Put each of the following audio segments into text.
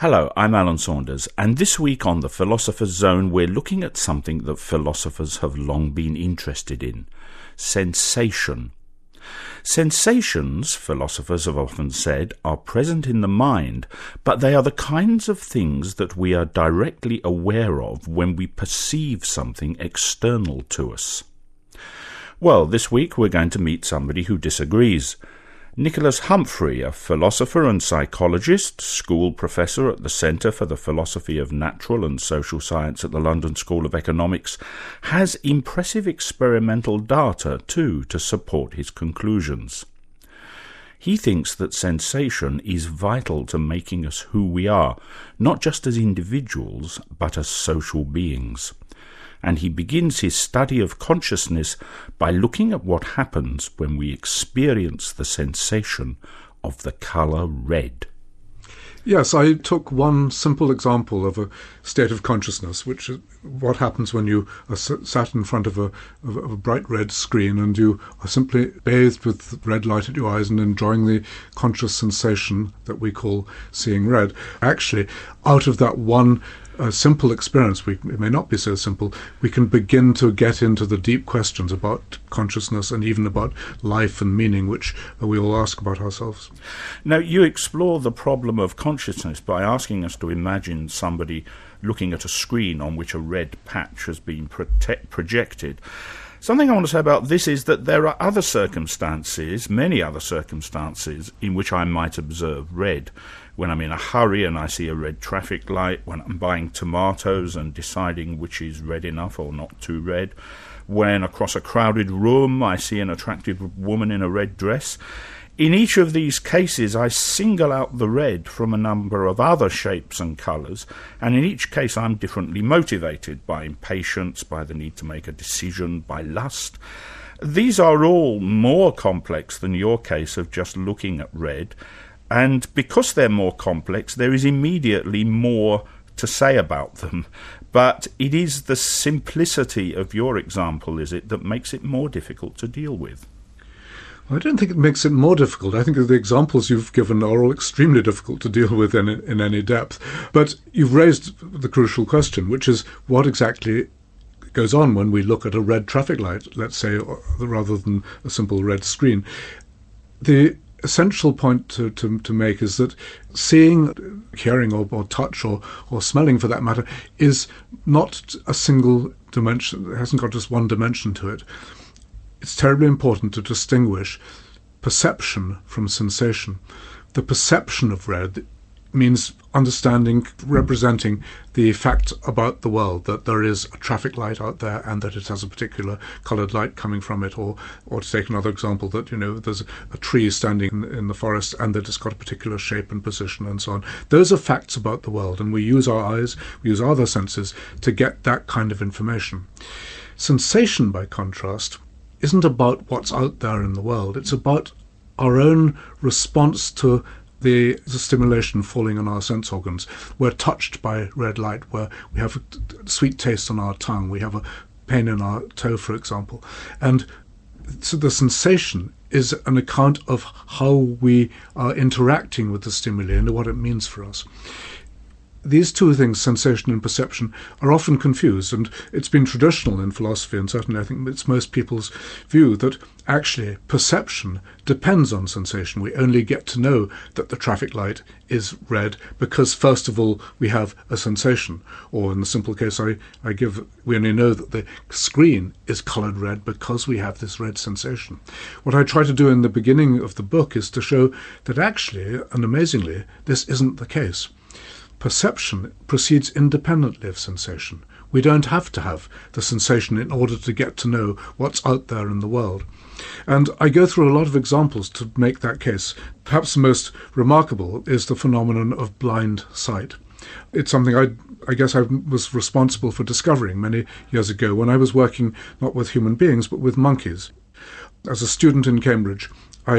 Hello, I'm Alan Saunders, and this week on The Philosopher's Zone we're looking at something that philosophers have long been interested in: sensation. Sensations, philosophers have often said, are present in the mind, but they are the kinds of things that we are directly aware of when we perceive something external to us. Well, this week we're going to meet somebody who disagrees. Nicholas Humphrey, a philosopher and psychologist, school professor at the Centre for the Philosophy of Natural and Social Science at the London School of Economics, has impressive experimental data, too, to support his conclusions. He thinks that sensation is vital to making us who we are, not just as individuals, but as social beings. And he begins his study of consciousness by looking at what happens when we experience the sensation of the colour red. Yes, I took one simple example of a state of consciousness, which is what happens when you are sat in front of a bright red screen and you are simply bathed with red light at your eyes and enjoying the conscious sensation that we call seeing red. Actually, out of that one simple experience, it may not be so simple, we can begin to get into the deep questions about consciousness and even about life and meaning, which we all ask about ourselves. Now, you explore the problem of consciousness by asking us to imagine somebody looking at a screen on which a red patch has been projected. Something I want to say about this is that there are other circumstances, many other circumstances, in which I might observe red. When I'm in a hurry and I see a red traffic light, when I'm buying tomatoes and deciding which is red enough or not too red, when across a crowded room I see an attractive woman in a red dress. In each of these cases I single out the red from a number of other shapes and colours, and in each case I'm differently motivated by impatience, by the need to make a decision, by lust. These are all more complex than your case of just looking at red, and because they're more complex, there is immediately more to say about them. But it is the simplicity of your example, is it, that makes it more difficult to deal with? I don't think it makes it more difficult. I think the examples you've given are all extremely difficult to deal with in any depth. But you've raised the crucial question, which is what exactly goes on when we look at a red traffic light, let's say, rather than a simple red screen. The essential point to make is that seeing, hearing or touch or smelling for that matter is not a single dimension. It hasn't got just one dimension to it. It's terribly important to distinguish perception from sensation. The perception of red means understanding, representing the fact about the world, that there is a traffic light out there and that it has a particular coloured light coming from it, or to take another example, that there's a tree standing in the forest and that it's got a particular shape and position and so on. Those are facts about the world, and we use our eyes, we use our other senses to get that kind of information. Sensation, by contrast, isn't about what's out there in the world. It's about our own response to the stimulation falling on our sense organs. We're touched by red light, where we have a sweet taste on our tongue, we have a pain in our toe, for example. And so the sensation is an account of how we are interacting with the stimuli and what it means for us. These two things, sensation and perception, are often confused, and it's been traditional in philosophy, and certainly I think it's most people's view, that actually perception depends on sensation. We only get to know that the traffic light is red because, first of all, we have a sensation. Or in the simple case I give, we only know that the screen is coloured red because we have this red sensation. What I try to do in the beginning of the book is to show that actually, and amazingly, this isn't the case. Perception proceeds independently of sensation. We don't have to have the sensation in order to get to know what's out there in the world. And I go through a lot of examples to make that case. Perhaps the most remarkable is the phenomenon of blind sight. It's something I guess I was responsible for discovering many years ago when I was working not with human beings but with monkeys. As a student in Cambridge, I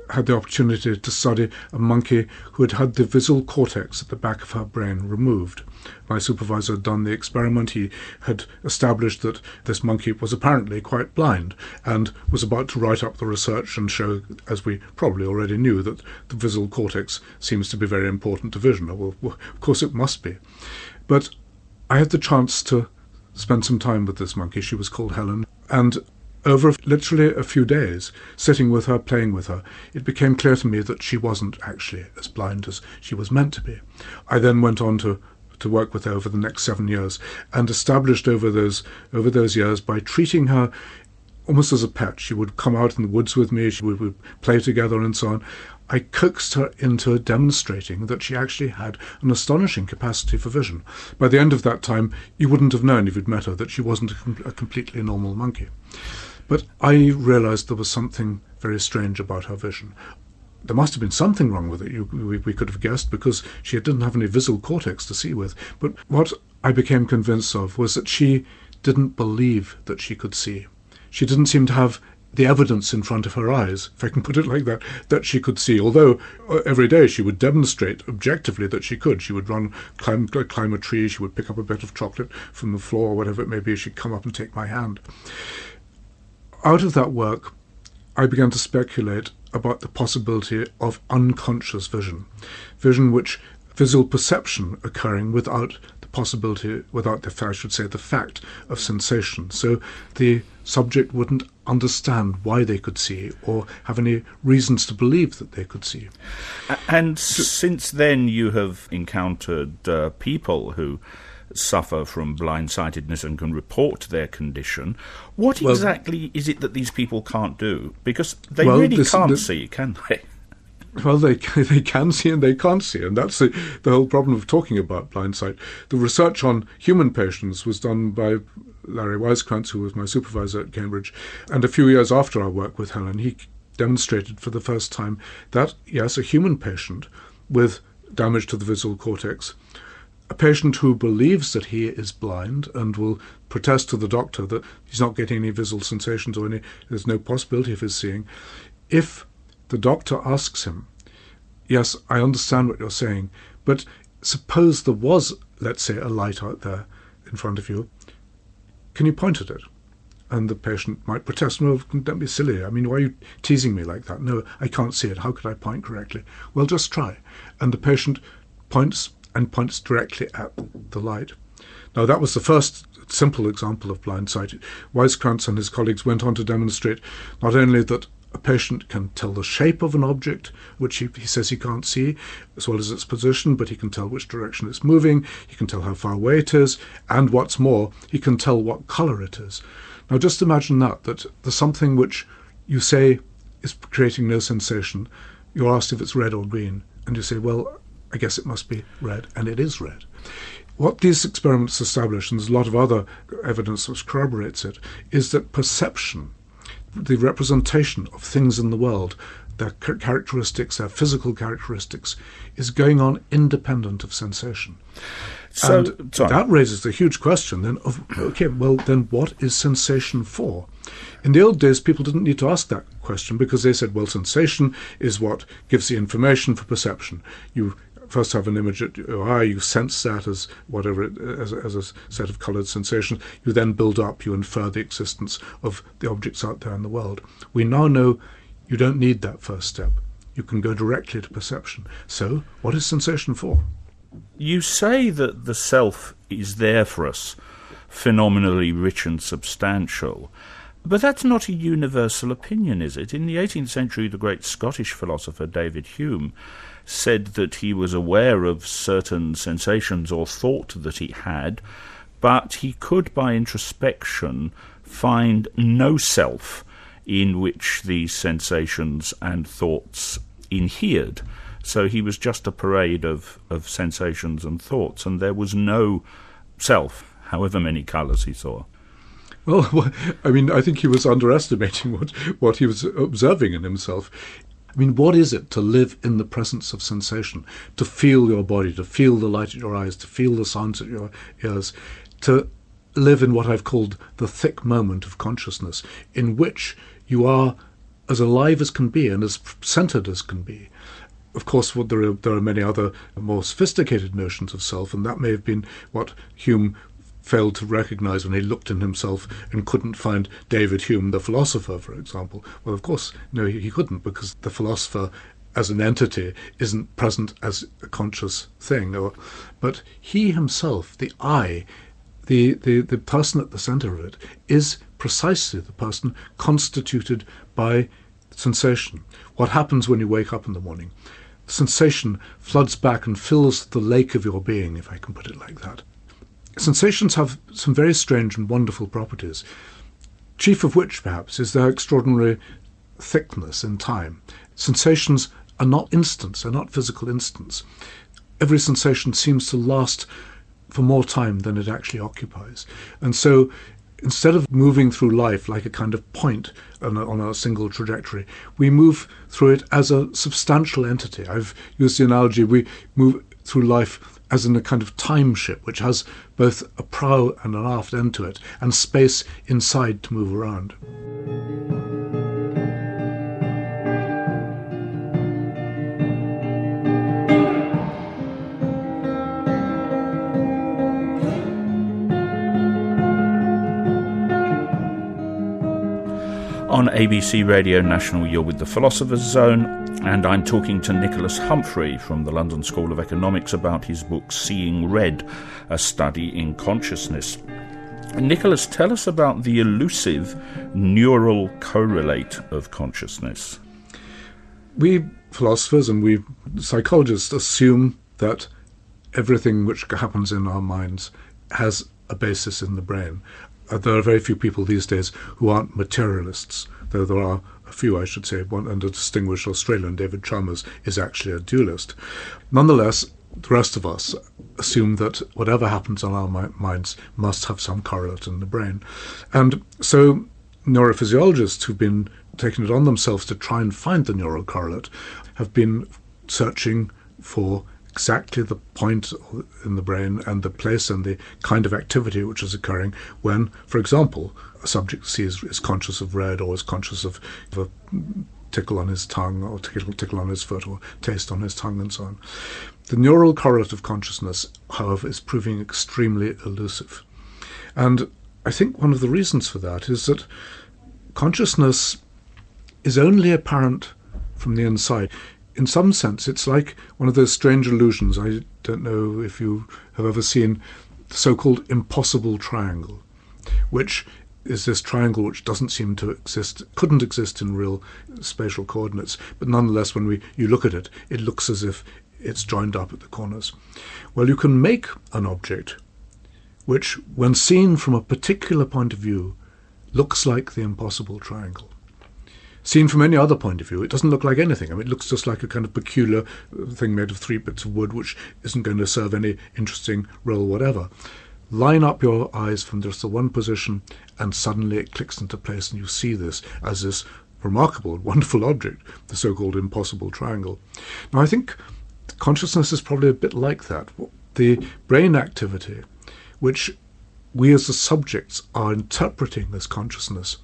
had the opportunity to study a monkey who had had the visual cortex at the back of her brain removed. My supervisor had done the experiment. He had established that this monkey was apparently quite blind and was about to write up the research and show, as we probably already knew, that the visual cortex seems to be very important to vision. Well, of course it must be. But I had the chance to spend some time with this monkey. She was called Helen. And over literally a few days, sitting with her, playing with her, it became clear to me that she wasn't actually as blind as she was meant to be. I then went on to work with her over the next 7 years and established over those years, by treating her almost as a pet. She would come out in the woods with me, we would play together and so on. I coaxed her into demonstrating that she actually had an astonishing capacity for vision. By the end of that time, you wouldn't have known if you'd met her that she wasn't a completely normal monkey. But I realized there was something very strange about her vision. There must have been something wrong with it, we could have guessed, because she didn't have any visual cortex to see with. But what I became convinced of was that she didn't believe that she could see. She didn't seem to have the evidence in front of her eyes, if I can put it like that, that she could see, although every day she would demonstrate objectively that she could. She would climb a tree, she would pick up a bit of chocolate from the floor, or whatever it may be, she'd come up and take my hand. Out of that work, I began to speculate about the possibility of unconscious vision visual perception occurring without the fact of sensation. So the subject wouldn't understand why they could see or have any reasons to believe that they could see. And since then you have encountered people who suffer from blindsightedness and can report their condition. What exactly is it that these people can't do? Because they really can't see, can they? Well, they can see and they can't see, and that's the whole problem of talking about blind sight. The research on human patients was done by Larry Weiskrantz, who was my supervisor at Cambridge, and a few years after our work with Helen, he demonstrated for the first time that, yes, a human patient with damage to the visual cortex, a patient who believes that he is blind and will protest to the doctor that he's not getting any visual sensations or there's no possibility of his seeing, if the doctor asks him, yes, I understand what you're saying, but suppose there was, let's say, a light out there in front of you, can you point at it? And the patient might protest, no, don't be silly. I mean, why are you teasing me like that? No, I can't see it. How could I point correctly? Well, just try. And the patient points directly at the light. Now, that was the first simple example of blind sight. Weiskrantz and his colleagues went on to demonstrate not only that a patient can tell the shape of an object, which he says he can't see, as well as its position, but he can tell which direction it's moving, he can tell how far away it is, and what's more, he can tell what colour it is. Now just imagine that there's something which you say is creating no sensation, you're asked if it's red or green, and you say, well, I guess it must be red, and it is red. What these experiments establish, and there's a lot of other evidence which corroborates it, is that perception, the representation of things in the world, their characteristics, their physical characteristics, is going on independent of sensation. So that raises the huge question then of, then what is sensation for? In the old days, people didn't need to ask that question because they said, well, sensation is what gives the information for perception. You first have an image at your eye, you sense that as whatever as a set of coloured sensations. You then build up, you infer the existence of the objects out there in the world. We now know you don't need that first step. You can go directly to perception. So, what is sensation for? You say that the self is there for us, phenomenally rich and substantial. But that's not a universal opinion, is it? In the 18th century, the great Scottish philosopher David Hume said that he was aware of certain sensations or thought that he had, but he could, by introspection, find no self in which these sensations and thoughts inhered. So he was just a parade of sensations and thoughts, and there was no self, however many colours he saw. Well, I mean, I think he was underestimating what he was observing in himself. I mean, what is it to live in the presence of sensation, to feel your body, to feel the light at your eyes, to feel the sounds at your ears, to live in what I've called the thick moment of consciousness, in which you are as alive as can be and as centered as can be. Of course, there are many other more sophisticated notions of self, and that may have been what Hume failed to recognize when he looked in himself and couldn't find David Hume, the philosopher, for example. Well, of course, no, he couldn't, because the philosopher as an entity isn't present as a conscious thing. But he himself, the I, the person at the center of it, is precisely the person constituted by sensation. What happens when you wake up in the morning? Sensation floods back and fills the lake of your being, if I can put it like that. Sensations have some very strange and wonderful properties, chief of which, perhaps, is their extraordinary thickness in time. Sensations are not instants, they're not physical instants. Every sensation seems to last for more time than it actually occupies. And so, instead of moving through life like a kind of point on a single trajectory, we move through it as a substantial entity. I've used the analogy, we move through life as in a kind of time ship, which has both a prow and an aft end to it, and space inside to move around. On ABC Radio National, you're with The Philosopher's Zone, and I'm talking to Nicholas Humphrey from the London School of Economics about his book Seeing Red, a study in consciousness. Nicholas, tell us about the elusive neural correlate of consciousness. We philosophers and we psychologists assume that everything which happens in our minds has a basis in the brain. There are very few people these days who aren't materialists, though there are a few, I should say. One, and a distinguished Australian, David Chalmers, is actually a dualist. Nonetheless, the rest of us assume that whatever happens on our minds must have some correlate in the brain. And so neurophysiologists who've been taking it on themselves to try and find the neural correlate have been searching for exactly the point in the brain and the place and the kind of activity which is occurring when, for example, a subject is conscious of red or is conscious of a tickle on his tongue or tickle on his foot or taste on his tongue and so on. The neural correlate of consciousness, however, is proving extremely elusive. And I think one of the reasons for that is that consciousness is only apparent from the inside. In some sense, it's like one of those strange illusions. I don't know if you have ever seen the so-called impossible triangle, which is this triangle which doesn't seem to exist, couldn't exist in real spatial coordinates, but nonetheless, when you look at it, it looks as if it's joined up at the corners. Well, you can make an object which, when seen from a particular point of view, looks like the impossible triangle. Seen from any other point of view, it doesn't look like anything. I mean, it looks just like a kind of peculiar thing made of 3 bits of wood, which isn't going to serve any interesting role whatever. Line up your eyes from just the one position, and suddenly it clicks into place, and you see this as this remarkable, wonderful object, the so-called impossible triangle. Now, I think consciousness is probably a bit like that. The brain activity, which we as the subjects are interpreting as consciousness,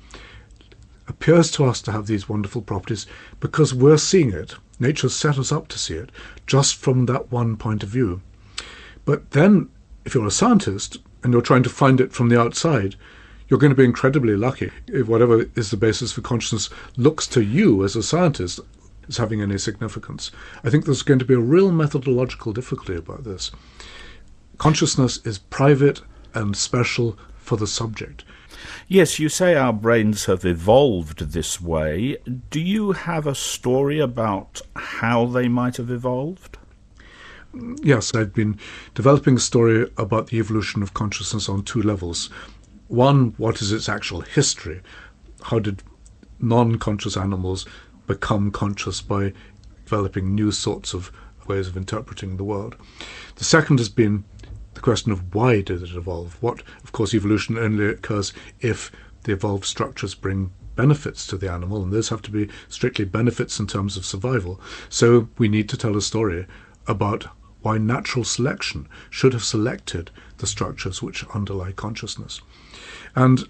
appears to us to have these wonderful properties because we're seeing it. Nature's set us up to see it just from that one point of view. But then, if you're a scientist and you're trying to find it from the outside, you're going to be incredibly lucky if whatever is the basis for consciousness looks to you as a scientist as having any significance. I think there's going to be a real methodological difficulty about this. Consciousness is private and special for the subject. Yes, you say our brains have evolved this way. Do you have a story about how they might have evolved? Yes, I've been developing a story about the evolution of consciousness on 2 levels. One, what is its actual history? How did non-conscious animals become conscious by developing new sorts of ways of interpreting the world? The second has been the question of why did it evolve? What, of course, evolution only occurs if the evolved structures bring benefits to the animal, and those have to be strictly benefits in terms of survival. So we need to tell a story about why natural selection should have selected the structures which underlie consciousness. And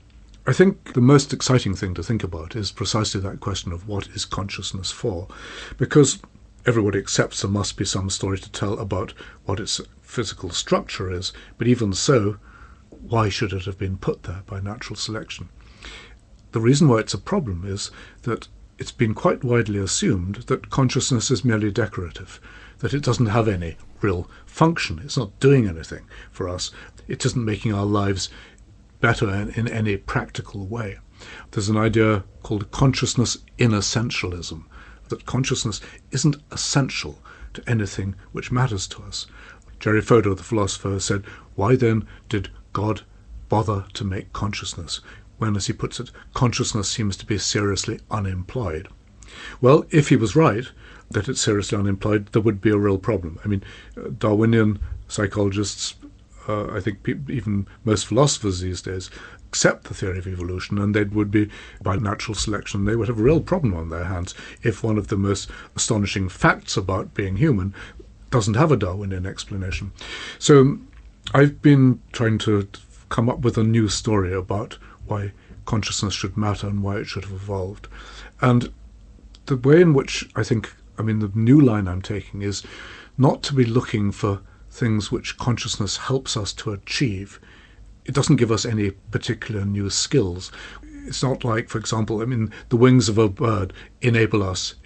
I think the most exciting thing to think about is precisely that question of what is consciousness for? Because everybody accepts there must be some story to tell about what its physical structure is, but even so, why should it have been put there by natural selection? The reason why it's a problem is that it's been quite widely assumed that consciousness is merely decorative, that it doesn't have any real function. It's not doing anything for us. It isn't making our lives better in any practical way. There's an idea called consciousness inessentialism, that consciousness isn't essential to anything which matters to us. Jerry Fodor, the philosopher, said, why then did God bother to make consciousness, when, as he puts it, consciousness seems to be seriously unemployed? Well, if he was right, that it's seriously unemployed, there would be a real problem. I mean, Darwinian psychologists, I think even most philosophers these days, accept the theory of evolution, and they would be, by natural selection, they would have a real problem on their hands if one of the most astonishing facts about being human doesn't have a Darwinian explanation. So I've been trying to come up with a new story about why consciousness should matter and why it should have evolved. And the way in which the new line I'm taking is not to be looking for things which consciousness helps us to achieve. It doesn't give us any particular new skills. It's not like, for example, the wings of a bird enable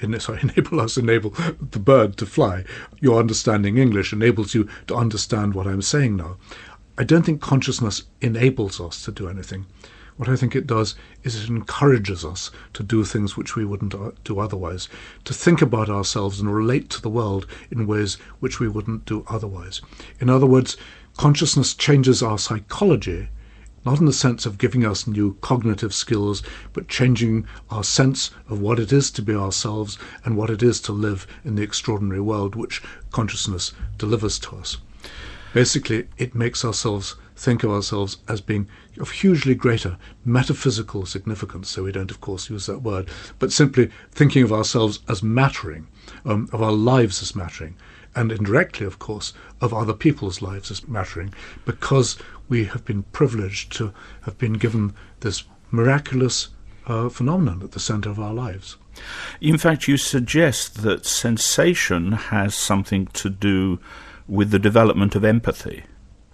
the bird to fly. Your understanding English enables you to understand what I'm saying now. I don't think consciousness enables us to do anything. What I think it does is it encourages us to do things which we wouldn't do otherwise, to think about ourselves and relate to the world in ways which we wouldn't do otherwise. In other words, consciousness changes our psychology, not in the sense of giving us new cognitive skills, but changing our sense of what it is to be ourselves and what it is to live in the extraordinary world which consciousness delivers to us. Basically, it makes ourselves think of ourselves as being of hugely greater metaphysical significance, so we don't, of course, use that word, but simply thinking of ourselves as mattering, of our lives as mattering, and indirectly, of course, of other people's lives as mattering, because we have been privileged to have been given this miraculous phenomenon at the centre of our lives. In fact, you suggest that sensation has something to do with the development of empathy.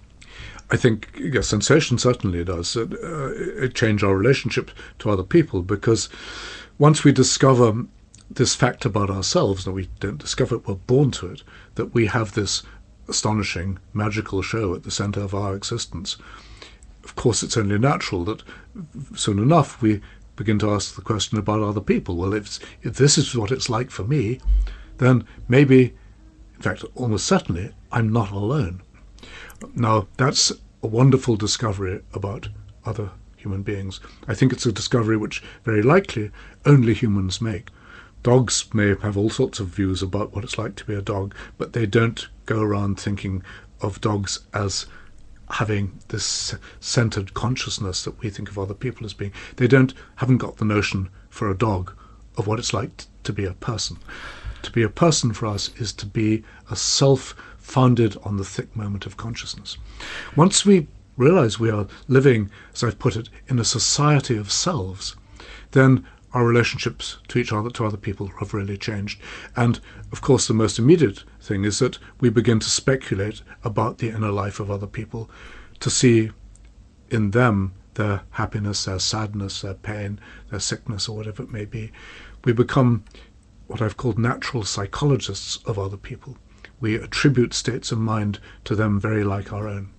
I think, yes, sensation certainly does. It changes our relationship to other people, because once we discover this fact about ourselves, and we don't discover it, we're born to it, that we have this astonishing, magical show at the centre of our existence, of course it's only natural that soon enough we begin to ask the question about other people. Well, if this is what it's like for me, then maybe, in fact, almost certainly, I'm not alone. Now, that's a wonderful discovery about other human beings. I think it's a discovery which very likely only humans make. Dogs may have all sorts of views about what it's like to be a dog, but they don't go around thinking of dogs as having this centered consciousness that we think of other people as being. They haven't got the notion for a dog of what it's like to be a person. To be a person for us is to be a self founded on the thick moment of consciousness. Once we realize we are living, as I've put it, in a society of selves, then our relationships to each other, to other people, have really changed. And, of course, the most immediate thing is that we begin to speculate about the inner life of other people, to see in them their happiness, their sadness, their pain, their sickness, or whatever it may be. We become what I've called natural psychologists of other people. We attribute states of mind to them very like our own.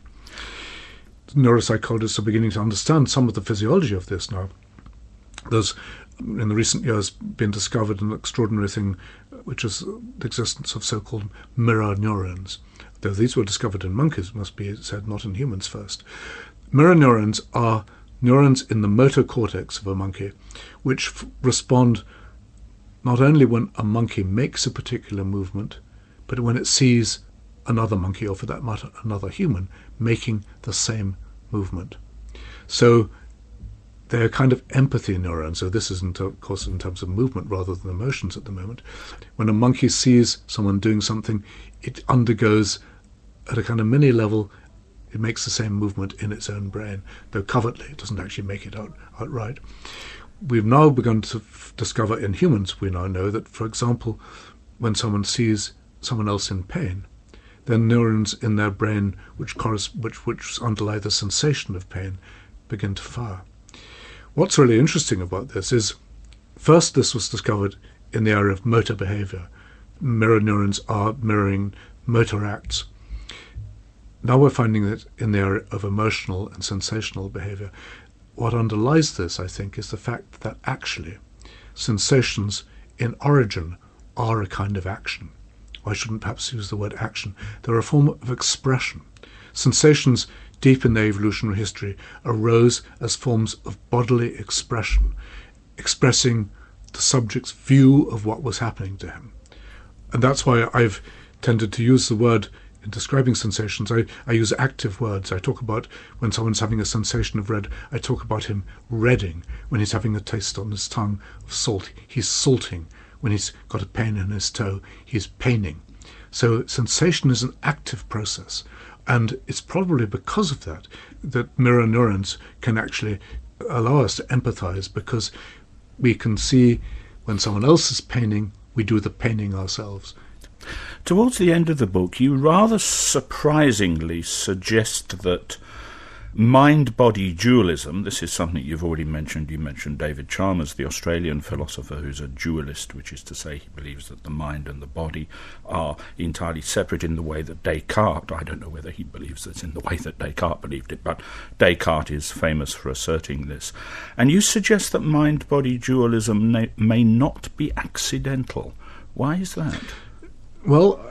Neuropsychologists are beginning to understand some of the physiology of this now. There's, in the recent years, been discovered an extraordinary thing, which is the existence of so-called mirror neurons. Though these were discovered in monkeys, it must be said, not in humans first. Mirror neurons are neurons in the motor cortex of a monkey, which respond not only when a monkey makes a particular movement, but when it sees another monkey, or for that matter another human, making the same movement. So they're kind of empathy neurons. So this isn't, of course, in terms of movement rather than emotions at the moment. When a monkey sees someone doing something, it undergoes, at a kind of mini level, It makes the same movement in its own brain, though covertly. It doesn't actually make it outright. We've now begun to discover in humans, we now know that, for example, when someone sees someone else in pain, then neurons in their brain which underlie the sensation of pain begin to fire. What's really interesting about this is, first this was discovered in the area of motor behavior. Mirror neurons are mirroring motor acts. Now we're finding that in the area of emotional and sensational behavior. What underlies this, I think, is the fact that actually sensations in origin are a kind of action. I shouldn't perhaps use the word action. They're a form of expression. Sensations deep in their evolutionary history arose as forms of bodily expression, expressing the subject's view of what was happening to him. And that's why I've tended to use the word in describing sensations. I use active words. I talk about when someone's having a sensation of red, I talk about him redding. When he's having a taste on his tongue of salt, he's salting. When he's got a pain in his toe, he's paining. So sensation is an active process. And it's probably because of that that mirror neurons can actually allow us to empathize, because we can see when someone else is paining, we do the paining ourselves. Towards the end of the book, you rather surprisingly suggest that mind-body dualism, this is something you've already mentioned. You mentioned David Chalmers, the Australian philosopher, who's a dualist, which is to say he believes that the mind and the body are entirely separate in the way that Descartes, I don't know whether he believes it's in the way that Descartes believed it, but Descartes is famous for asserting this. And you suggest that mind-body dualism may not be accidental. Why is that? Well,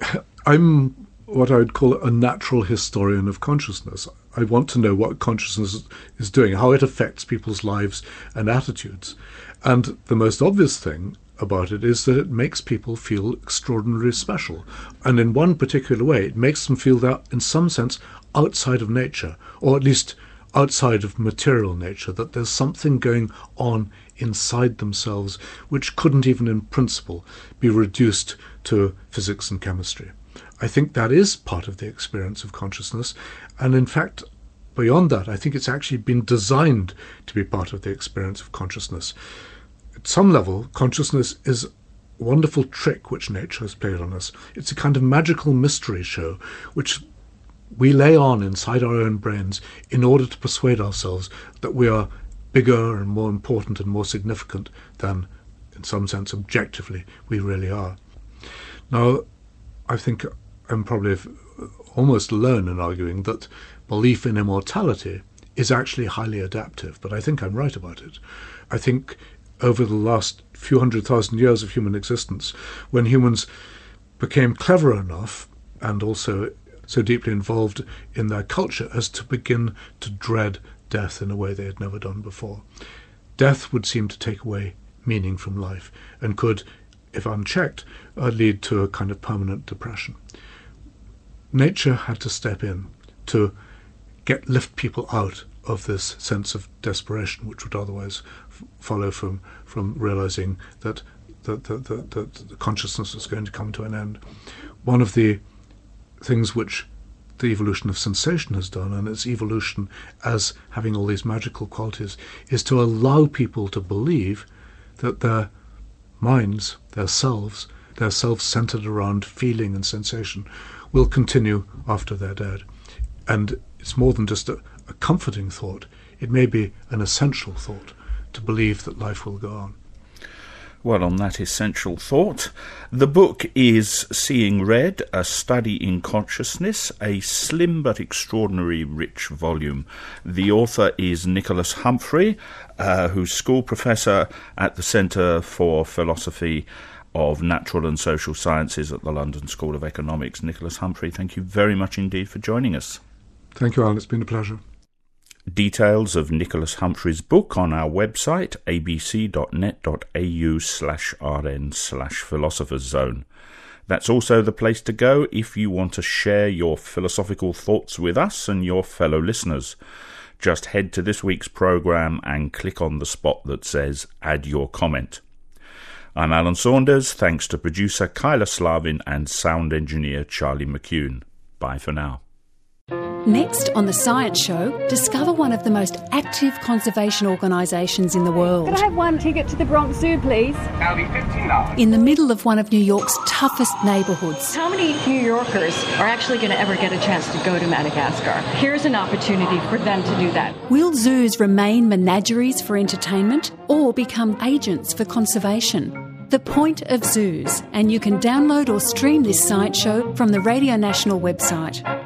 I'm what I would call a natural historian of consciousness. I want to know what consciousness is doing, how it affects people's lives and attitudes. And the most obvious thing about it is that it makes people feel extraordinarily special. And in one particular way, it makes them feel that, in some sense, outside of nature, or at least outside of material nature, that there's something going on inside themselves which couldn't even in principle be reduced to physics and chemistry. I think that is part of the experience of consciousness, and in fact, beyond that, I think it's actually been designed to be part of the experience of consciousness. At some level, consciousness is a wonderful trick which nature has played on us. It's a kind of magical mystery show which we lay on inside our own brains in order to persuade ourselves that we are bigger and more important and more significant than, in some sense, objectively, we really are. Now, I think I'm probably almost alone in arguing that belief in immortality is actually highly adaptive, but I think I'm right about it. I think over the last few 100,000 years of human existence, when humans became clever enough and also so deeply involved in their culture as to begin to dread death in a way they had never done before, death would seem to take away meaning from life and could, if unchecked, lead to a kind of permanent depression. Nature had to step in to lift people out of this sense of desperation, which would otherwise follow from realizing that the consciousness is going to come to an end. One of the things which the evolution of sensation has done, and its evolution as having all these magical qualities, is to allow people to believe that their minds, their selves centered around feeling and sensation, will continue after they're dead. And it's more than just a comforting thought. It may be an essential thought to believe that life will go on. Well, on that essential thought, the book is Seeing Red, A Study in Consciousness, a slim but extraordinary rich volume. The author is Nicholas Humphrey, who's school professor at the Centre for Philosophy of Natural and Social Sciences at the London School of Economics. Nicholas Humphrey, thank you very much indeed for joining us. Thank you, Alan. It's been a pleasure. Details of Nicholas Humphrey's book on our website, abc.net.au/rn/Philosopher's Zone. That's also the place to go if you want to share your philosophical thoughts with us and your fellow listeners. Just head to this week's programme and click on the spot that says Add Your Comment. I'm Alan Saunders, thanks to producer Kyla Slavin and sound engineer Charlie McCune. Bye for now. Next on The Science Show, discover one of the most active conservation organisations in the world. Could I have one ticket to the Bronx Zoo, please? That'll be $15. In the middle of one of New York's toughest neighbourhoods. How many New Yorkers are actually going to ever get a chance to go to Madagascar? Here's an opportunity for them to do that. Will zoos remain menageries for entertainment or become agents for conservation? The point of zoos, and you can download or stream this Science Show from the Radio National website.